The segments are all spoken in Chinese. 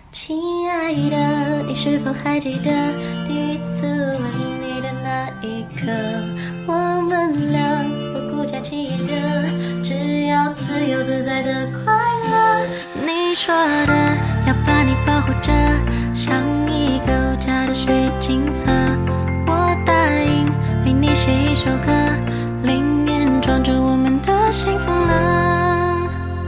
亲爱的，你是否还记得第一次吻你的那一刻？我们俩不顾假期炎热，只要自由自在的快乐。你说的要把你保护着，像一个无价的水晶盒。我答应为你写一首歌，里面装着我们的幸福呢。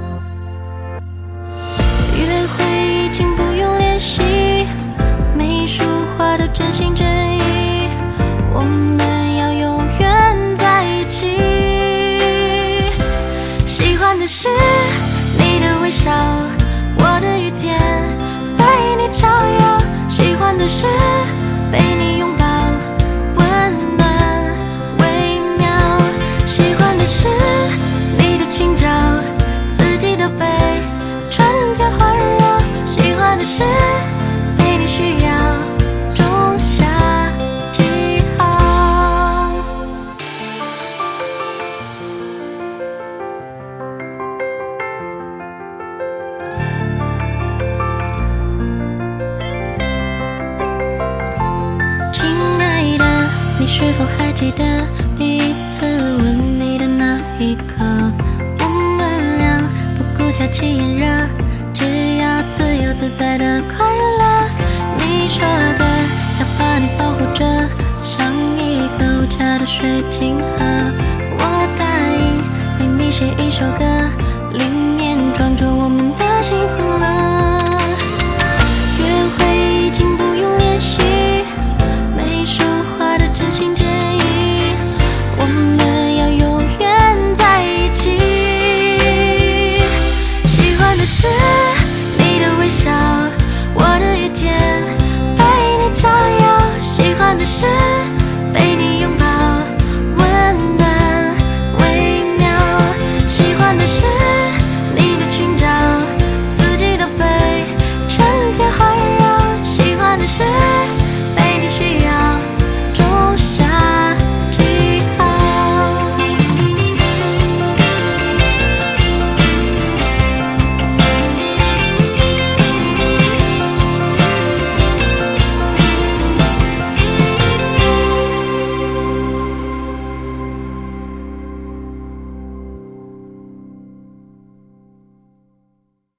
约会已经不用练习，每一束花都真心真意，我们要永远在一起。喜欢的是你的微笑，我的雨天被你照耀，喜欢的是被你拥抱，温暖微妙，喜欢的是你的裙角，四季都被春天环绕，喜欢的是被你需要，种下记号。亲爱的，你是否还记得第一次吻你的那一刻？我们俩不顾假期炎热，只要自由自在的快乐。你说的要把你保护着，像一个无价的水晶盒。我答应为你写一首歌，